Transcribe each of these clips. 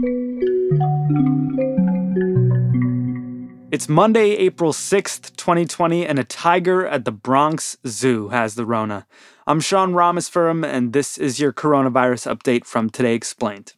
It's Monday, April 6th, 2020, and a tiger at the Bronx Zoo has the Rona. I'm Sean Rameswaram, and this is your coronavirus update from Today Explained.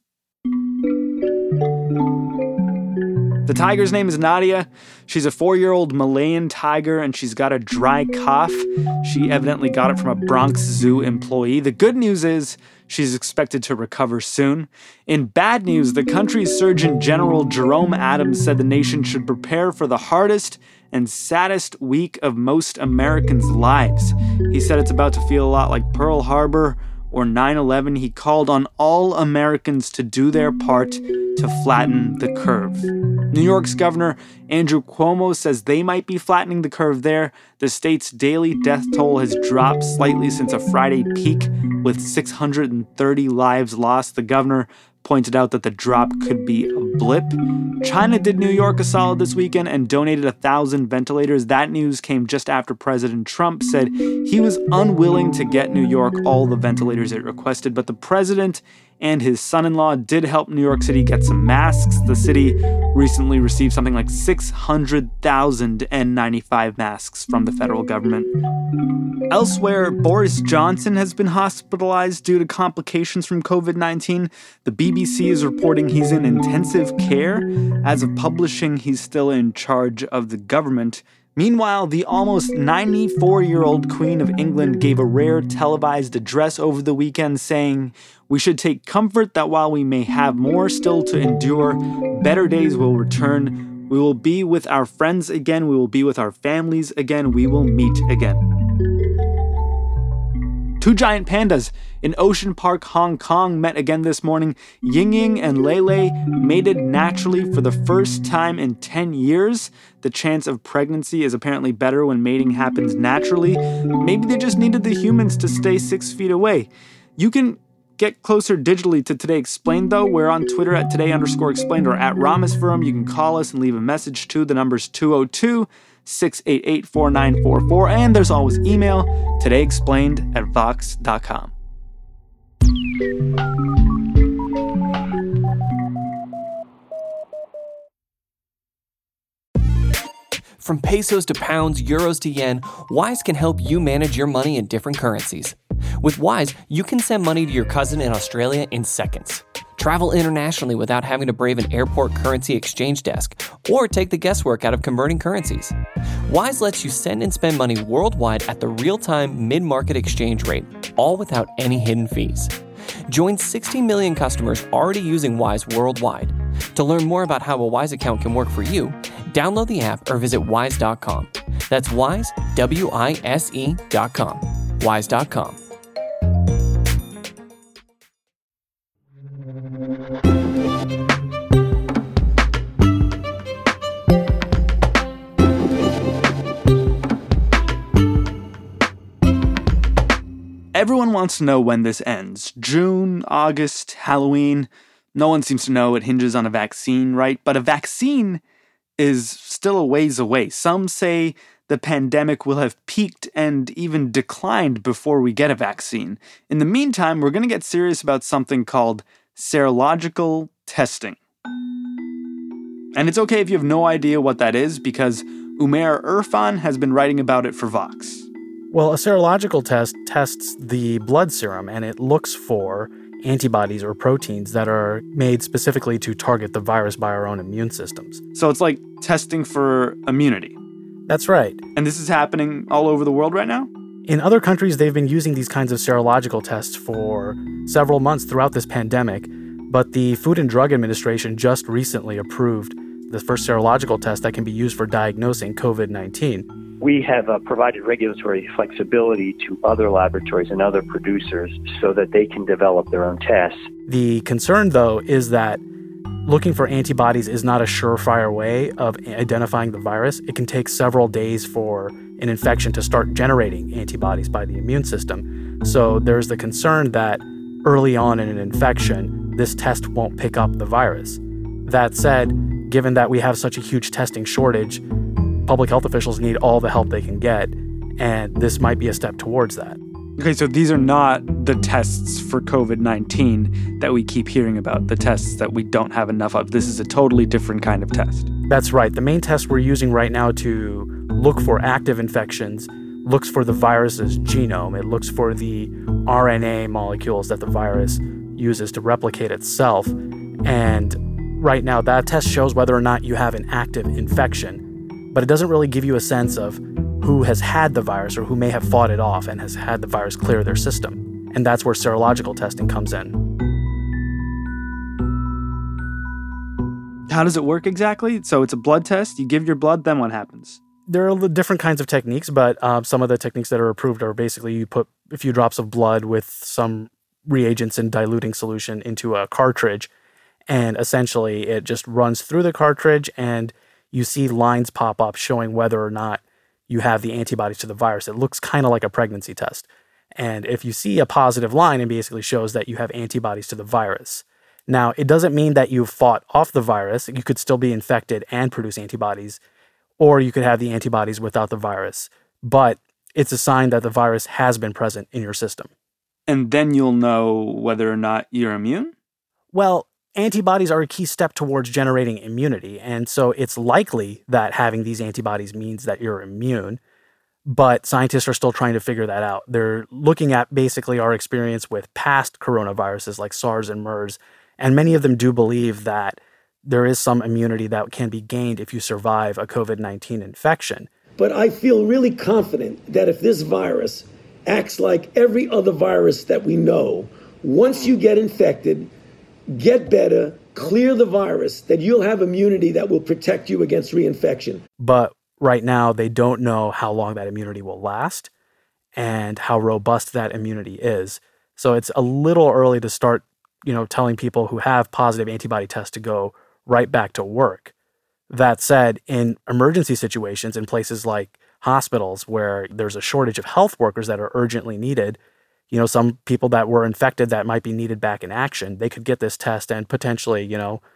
The tiger's name is Nadia. She's a 4-year-old Malayan tiger, and she's got a dry cough. She evidently got it from a Bronx Zoo employee. The good news is she's expected to recover soon. In bad news, the country's Surgeon General Jerome Adams said the nation should prepare for the hardest and saddest week of most Americans' lives. He said it's about to feel a lot like Pearl Harbor or 9/11. He called on all Americans to do their part to flatten the curve. New York's Governor Andrew Cuomo says they might be flattening the curve there. The state's daily death toll has dropped slightly since a Friday peak, with 630 lives lost. The governor pointed out that the drop could be a blip. China did New York a solid this weekend and donated 1,000 ventilators. That news came just after President Trump said he was unwilling to get New York all the ventilators it requested, but the president and his son-in-law did help New York City get some masks. The city recently received something like 600,000 N95 masks from the federal government. Elsewhere, Boris Johnson has been hospitalized due to complications from COVID-19. The BBC is reporting he's in intensive care. As of publishing, he's still in charge of the government. Meanwhile, the almost 94-year-old Queen of England gave a rare televised address over the weekend saying, "We should take comfort that while we may have more still to endure, better days will return. We will be with our friends again. We will be with our families again. We will meet again." Two giant pandas in Ocean Park, Hong Kong met again this morning. Ying Ying and Lei mated naturally for the first time in 10 years. The chance of pregnancy is apparently better when mating happens naturally. Maybe they just needed the humans to stay 6 feet away. You can get closer digitally to Today Explained, though. We're on Twitter at Today_Explained or at Rameswaram. You can call us and leave a message to the numbers 202-688-4944. And there's always email, todayexplained@vox.com. From pesos to pounds, euros to yen, Wise can help you manage your money in different currencies. With Wise, you can send money to your cousin in Australia in seconds. Travel internationally without having to brave an airport currency exchange desk or take the guesswork out of converting currencies. Wise lets you send and spend money worldwide at the real-time mid-market exchange rate, all without any hidden fees. Join 60 million customers already using Wise worldwide. To learn more about how a Wise account can work for you, download the app or visit wise.com. That's Wise, WISE.com. Wise.com. Everyone wants to know when this ends. June, August, Halloween. No one seems to know. It hinges on a vaccine, right? But a vaccine is still a ways away. Some say the pandemic will have peaked and even declined before we get a vaccine. In the meantime, we're going to get serious about something called serological testing. And it's okay if you have no idea what that is, because Umair Irfan has been writing about it for Vox. Well, a serological test tests the blood serum, and it looks for antibodies or proteins that are made specifically to target the virus by our own immune systems. So it's like testing for immunity. That's right. And this is happening all over the world right now? In other countries, they've been using these kinds of serological tests for several months throughout this pandemic, but the Food and Drug Administration just recently approved the first serological test that can be used for diagnosing COVID-19. We have provided regulatory flexibility to other laboratories and other producers so that they can develop their own tests. The concern, though, is that looking for antibodies is not a surefire way of identifying the virus. It can take several days for an infection to start generating antibodies by the immune system. So there's the concern that early on in an infection, this test won't pick up the virus. That said, given that we have such a huge testing shortage, public health officials need all the help they can get, and this might be a step towards that. Okay, so these are not the tests for COVID-19 that we keep hearing about, the tests that we don't have enough of. This is a totally different kind of test. That's right. The main test we're using right now to look for active infections looks for the virus's genome. It looks for the RNA molecules that the virus uses to replicate itself. And right now, that test shows whether or not you have an active infection. But it doesn't really give you a sense of who has had the virus or who may have fought it off and has had the virus clear their system. And that's where serological testing comes in. How does it work exactly? So it's a blood test. You give your blood, then what happens? There are different kinds of techniques, but some of the techniques that are approved are basically you put a few drops of blood with some reagents and diluting solution into a cartridge, and essentially it just runs through the cartridge and you see lines pop up showing whether or not you have the antibodies to the virus. It looks kind of like a pregnancy test. And if you see a positive line, it basically shows that you have antibodies to the virus. Now, it doesn't mean that you've fought off the virus. You could still be infected and produce antibodies, or you could have the antibodies without the virus. But it's a sign that the virus has been present in your system. And then you'll know whether or not you're immune? Well, antibodies are a key step towards generating immunity, and so it's likely that having these antibodies means that you're immune, but scientists are still trying to figure that out. They're looking at basically our experience with past coronaviruses like SARS and MERS, and many of them do believe that there is some immunity that can be gained if you survive a COVID-19 infection. But I feel really confident that if this virus acts like every other virus that we know, once you get infected, get better, clear the virus, that you'll have immunity that will protect you against reinfection. But right now, they don't know how long that immunity will last and how robust that immunity is. So it's a little early to start, telling people who have positive antibody tests to go right back to work. That said, in emergency situations, in places like hospitals where there's a shortage of health workers that are urgently needed, some people that were infected that might be needed back in action, they could get this test and potentially,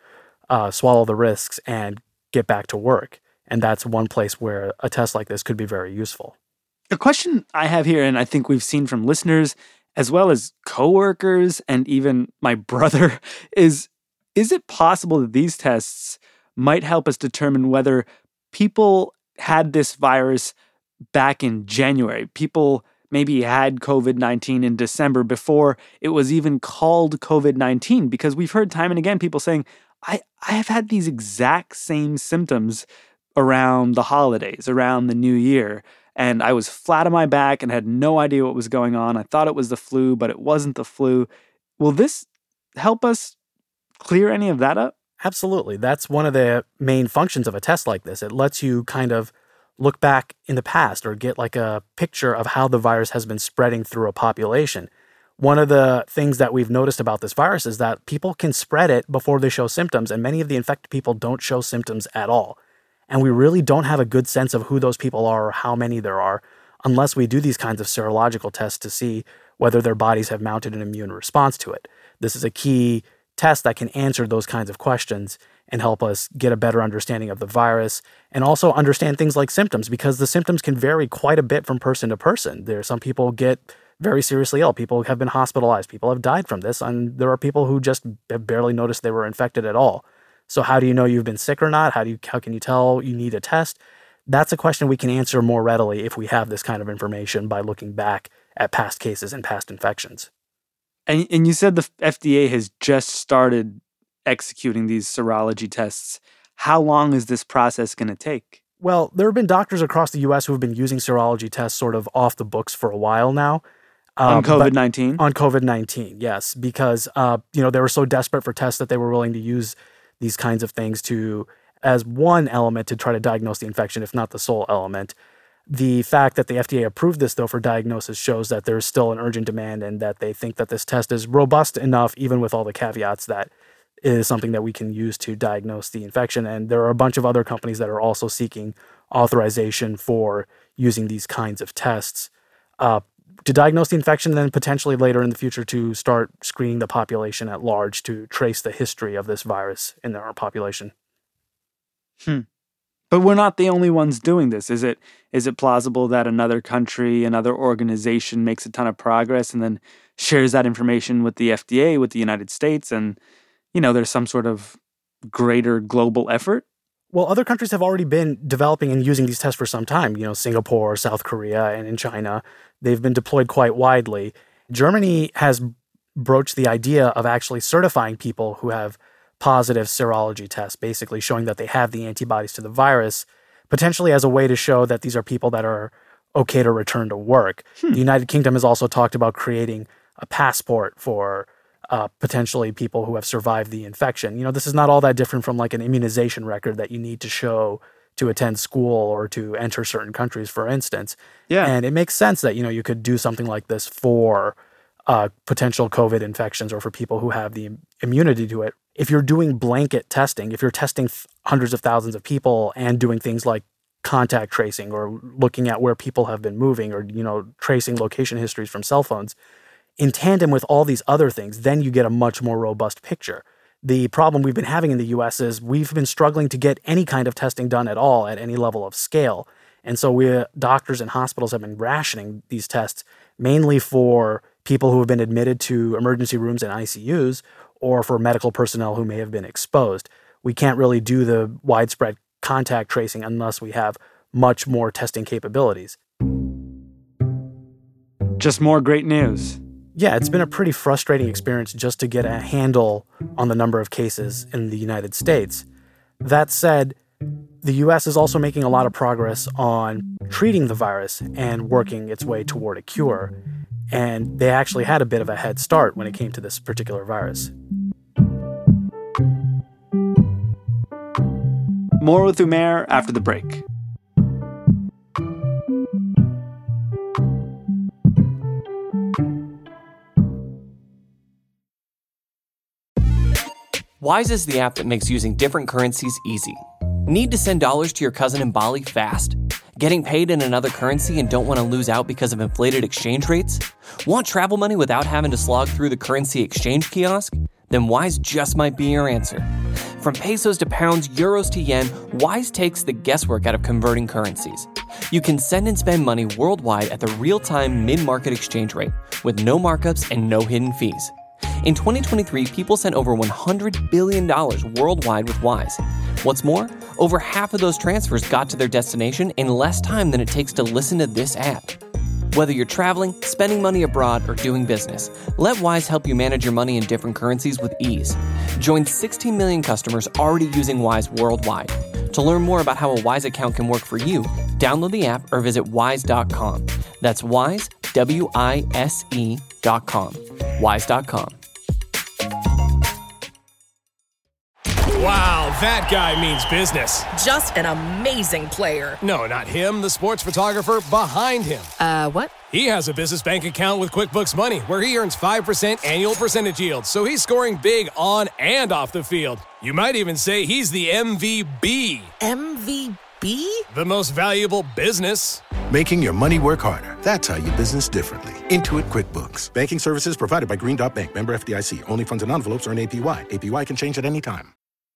swallow the risks and get back to work. And that's one place where a test like this could be very useful. A question I have here, and I think we've seen from listeners, as well as coworkers and even my brother, is it possible that these tests might help us determine whether people had this virus back in January? People maybe had COVID-19 in December before it was even called COVID-19, because we've heard time and again people saying, I have had these exact same symptoms around the holidays, around the new year, and I was flat on my back and had no idea what was going on. I thought it was the flu, but it wasn't the flu. Will this help us clear any of that up? Absolutely. That's one of the main functions of a test like this. It lets you kind of look back in the past or get like a picture of how the virus has been spreading through a population. One of the things that we've noticed about this virus is that people can spread it before they show symptoms, and many of the infected people don't show symptoms at all. And we really don't have a good sense of who those people are or how many there are unless we do these kinds of serological tests to see whether their bodies have mounted an immune response to it. This is a key test that can answer those kinds of questions and help us get a better understanding of the virus and also understand things like symptoms, because the symptoms can vary quite a bit from person to person. Some people get very seriously ill. People have been hospitalized. People have died from this. And there are people who just have barely noticed they were infected at all. So how do you know you've been sick or not? How can you tell you need a test? That's a question we can answer more readily if we have this kind of information by looking back at past cases and past infections. And you said the FDA has just started executing these serology tests. How long is this process going to take? Well, there have been doctors across the U.S. who have been using serology tests sort of off the books for a while now. On COVID-19? On COVID-19, yes, because they were so desperate for tests that they were willing to use these kinds of things as one element to try to diagnose the infection, if not the sole element. The fact that the FDA approved this, though, for diagnosis shows that there's still an urgent demand and that they think that this test is robust enough, even with all the caveats, that it is something that we can use to diagnose the infection. And there are a bunch of other companies that are also seeking authorization for using these kinds of tests to diagnose the infection, and then potentially later in the future to start screening the population at large to trace the history of this virus in our population. But we're not the only ones doing this. Is it plausible that another country, another organization makes a ton of progress and then shares that information with the FDA, with the United States, and, there's some sort of greater global effort? Well, other countries have already been developing and using these tests for some time. Singapore, South Korea, and in China, they've been deployed quite widely. Germany has broached the idea of actually certifying people who have positive serology tests, basically showing that they have the antibodies to the virus, potentially as a way to show that these are people that are okay to return to work. The United Kingdom has also talked about creating a passport for potentially people who have survived the infection. This is not all that different from like an immunization record that you need to show to attend school or to enter certain countries, for instance. Yeah. And it makes sense that, you could do something like this for potential COVID infections or for people who have the immunity to it. If you're doing blanket testing, if you're testing hundreds of thousands of people and doing things like contact tracing or looking at where people have been moving or, tracing location histories from cell phones, in tandem with all these other things, then you get a much more robust picture. The problem we've been having in the US is we've been struggling to get any kind of testing done at all at any level of scale. And so doctors and hospitals have been rationing these tests mainly for people who have been admitted to emergency rooms and ICUs or for medical personnel who may have been exposed. We can't really do the widespread contact tracing unless we have much more testing capabilities. Just more great news. Yeah, it's been a pretty frustrating experience just to get a handle on the number of cases in the United States. That said, the U.S. is also making a lot of progress on treating the virus and working its way toward a cure. And they actually had a bit of a head start when it came to this particular virus. More with Umair after the break. Wise is the app that makes using different currencies easy. Need to send dollars to your cousin in Bali fast? Getting paid in another currency and don't want to lose out because of inflated exchange rates? Want travel money without having to slog through the currency exchange kiosk? Then Wise just might be your answer. From pesos to pounds, euros to yen, Wise takes the guesswork out of converting currencies. You can send and spend money worldwide at the real-time mid-market exchange rate with no markups and no hidden fees. In 2023, people sent over $100 billion worldwide with Wise. What's more, over half of those transfers got to their destination in less time than it takes to listen to this app. Whether you're traveling, spending money abroad, or doing business, let Wise help you manage your money in different currencies with ease. Join 16 million customers already using Wise worldwide. To learn more about how a Wise account can work for you, download the app or visit wise.com. That's Wise, WISE.com. Wise.com. Wow, that guy means business. Just an amazing player. No, not him, the sports photographer behind him. What? He has a business bank account with QuickBooks Money where he earns 5% annual percentage yield, so he's scoring big on and off the field. You might even say he's the MVB. MVP? The most valuable business. Making your money work harder. That's how you business differently. Intuit QuickBooks. Banking services provided by Green Dot Bank. Member FDIC. Only funds and envelopes earn APY. APY can change at any time.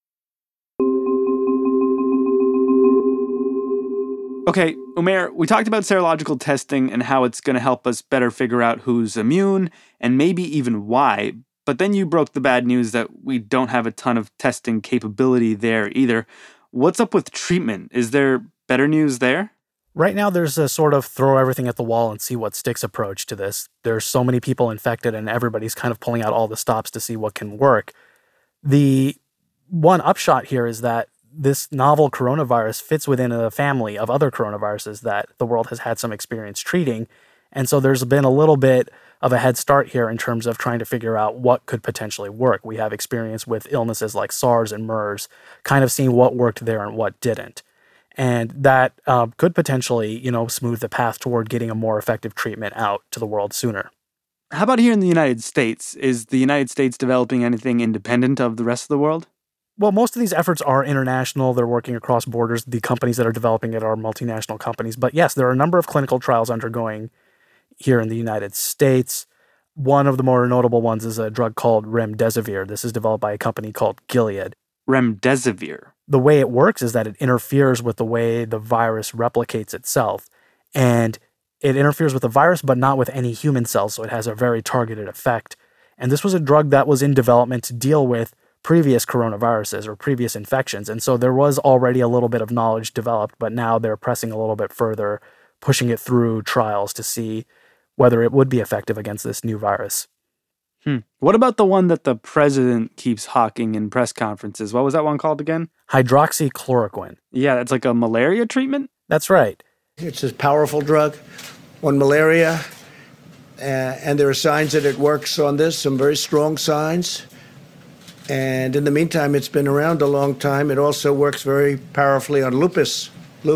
Okay, Umair, we talked about serological testing and how it's going to help us better figure out who's immune and maybe even why. But then you broke the bad news that we don't have a ton of testing capability there either. What's up with treatment? Is there better news there? Right now, there's a sort of throw everything at the wall and see what sticks approach to this. There's so many people infected and everybody's kind of pulling out all the stops to see what can work. The one upshot here is that this novel coronavirus fits within a family of other coronaviruses that the world has had some experience treating. And so there's been a little bit of a head start here in terms of trying to figure out what could potentially work. We have experience with illnesses like SARS and MERS, kind of seeing what worked there and what didn't. And that could potentially, smooth the path toward getting a more effective treatment out to the world sooner. How about here in the United States? Is the United States developing anything independent of the rest of the world? Well, most of these efforts are international. They're working across borders. The companies that are developing it are multinational companies. But yes, there are a number of clinical trials undergoing here in the United States. One of the more notable ones is a drug called remdesivir. This is developed by a company called Gilead. remdesivir? The way it works is that it interferes with the way the virus replicates itself. And it interferes with the virus, but not with any human cells, so it has a very targeted effect. And this was a drug that was in development to deal with previous coronaviruses or previous infections. And so there was already a little bit of knowledge developed, but now they're pressing a little bit further, pushing it through trials to see whether it would be effective against this new virus. What about the one that the president keeps hawking in press conferences? What was that one called again? Hydroxychloroquine. Yeah, that's like a malaria treatment? That's right. It's a powerful drug on malaria, and there are signs that it works on this, some very strong signs. And in the meantime, it's been around a long time. It also works very powerfully on lupus.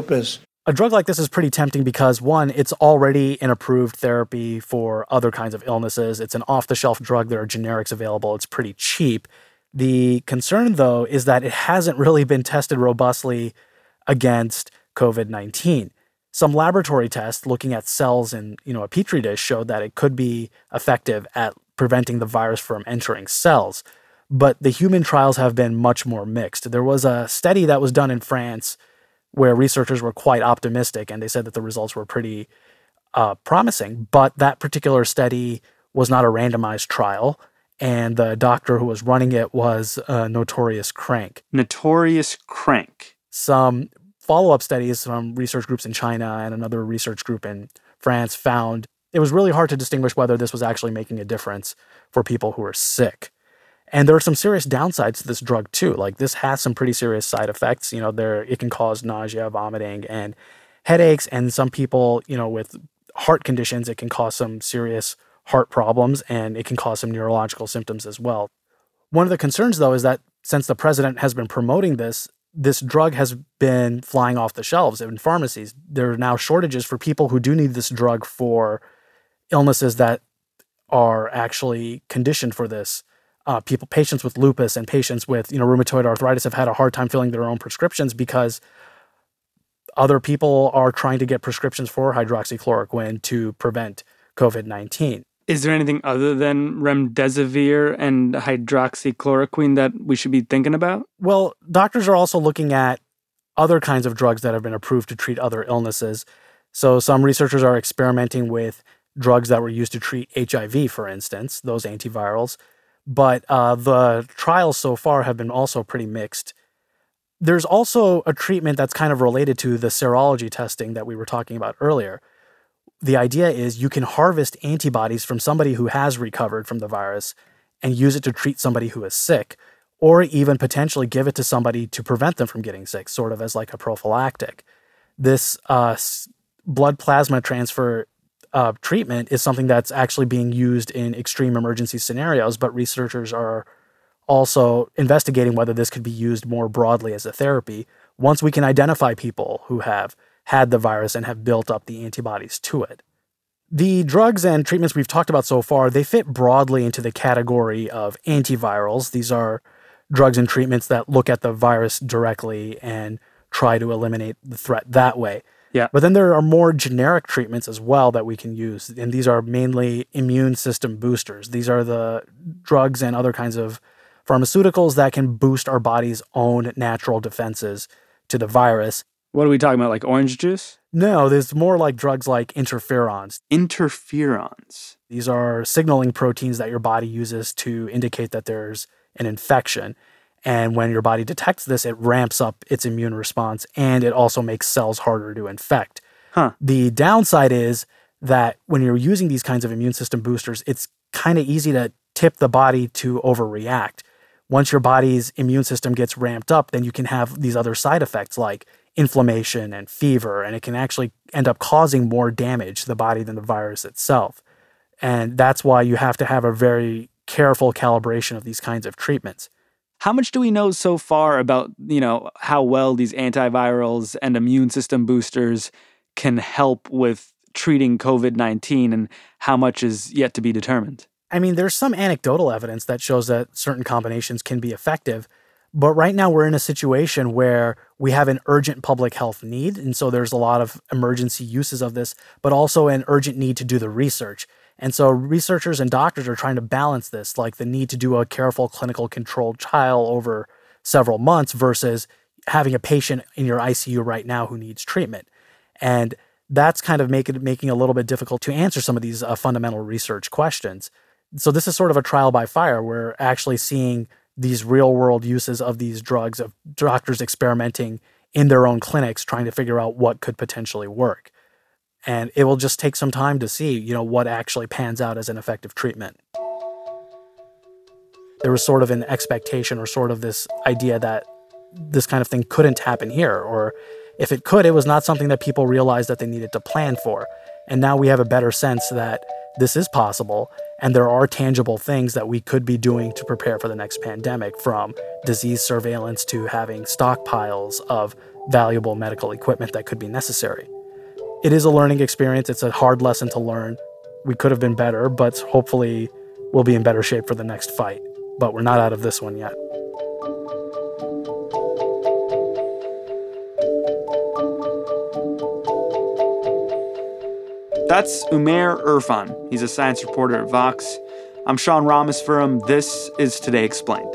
A drug like this is pretty tempting because, one, it's already an approved therapy for other kinds of illnesses. It's an off-the-shelf drug. There are generics available. It's pretty cheap. The concern, though, is that it hasn't really been tested robustly against COVID-19. Some laboratory tests looking at cells in, a petri dish showed that it could be effective at preventing the virus from entering cells. But the human trials have been much more mixed. There was a study that was done in France where researchers were quite optimistic, and they said that the results were pretty promising. But that particular study was not a randomized trial, and the doctor who was running it was a notorious crank. Notorious crank. Some follow-up studies from research groups in China and another research group in France found it was really hard to distinguish whether this was actually making a difference for people who were sick. And there are some serious downsides to this drug too. Like, this has some pretty serious side effects. It can cause nausea, vomiting, and headaches. And some people, with heart conditions, it can cause some serious heart problems, and it can cause some neurological symptoms as well. One of the concerns, though, is that since the president has been promoting this drug has been flying off the shelves in pharmacies. There are now shortages for people who do need this drug for illnesses that are actually conditioned for this. Patients with lupus and patients with rheumatoid arthritis have had a hard time filling their own prescriptions because other people are trying to get prescriptions for hydroxychloroquine to prevent COVID-19. Is there anything other than remdesivir and hydroxychloroquine that we should be thinking about? Well, doctors are also looking at other kinds of drugs that have been approved to treat other illnesses. So some researchers are experimenting with drugs that were used to treat HIV, for instance, those antivirals. But the trials so far have been also pretty mixed. There's also a treatment that's kind of related to the serology testing that we were talking about earlier. The idea is you can harvest antibodies from somebody who has recovered from the virus and use it to treat somebody who is sick, or even potentially give it to somebody to prevent them from getting sick, sort of as like a prophylactic. This blood plasma transfer treatment is something that's actually being used in extreme emergency scenarios, but researchers are also investigating whether this could be used more broadly as a therapy once we can identify people who have had the virus and have built up the antibodies to it. The drugs and treatments we've talked about so far, they fit broadly into the category of antivirals. These are drugs and treatments that look at the virus directly and try to eliminate the threat that way. Yeah. But then there are more generic treatments as well that we can use, and these are mainly immune system boosters. These are the drugs and other kinds of pharmaceuticals that can boost our body's own natural defenses to the virus. What are we talking about, like orange juice? No, there's more like drugs like interferons. Interferons. These are signaling proteins that your body uses to indicate that there's an infection. And when your body detects this, it ramps up its immune response, and it also makes cells harder to infect. The downside is that when you're using these kinds of immune system boosters, it's kind of easy to tip the body to overreact. Once your body's immune system gets ramped up, then you can have these other side effects like inflammation and fever, and it can actually end up causing more damage to the body than the virus itself. And that's why you have to have a very careful calibration of these kinds of treatments. How much do we know so far about, how well these antivirals and immune system boosters can help with treating COVID-19, and how much is yet to be determined? I mean, there's some anecdotal evidence that shows that certain combinations can be effective, but right now we're in a situation where we have an urgent public health need, and so there's a lot of emergency uses of this, but also an urgent need to do the research. And so researchers and doctors are trying to balance this, like the need to do a careful clinical controlled trial over several months versus having a patient in your ICU right now who needs treatment. And that's kind of making it a little bit difficult to answer some of these fundamental research questions. So this is sort of a trial by fire. We're actually seeing these real-world uses of these drugs, of doctors experimenting in their own clinics, trying to figure out what could potentially work. And it will just take some time to see, what actually pans out as an effective treatment. There was sort of an expectation or sort of this idea that this kind of thing couldn't happen here, or if it could, it was not something that people realized that they needed to plan for. And now we have a better sense that this is possible, and there are tangible things that we could be doing to prepare for the next pandemic, from disease surveillance to having stockpiles of valuable medical equipment that could be necessary. It is a learning experience. It's a hard lesson to learn. We could have been better, but hopefully we'll be in better shape for the next fight. But we're not out of this one yet. That's Umair Irfan. He's a science reporter at Vox. I'm Sean Rameswaram. This is Today Explained.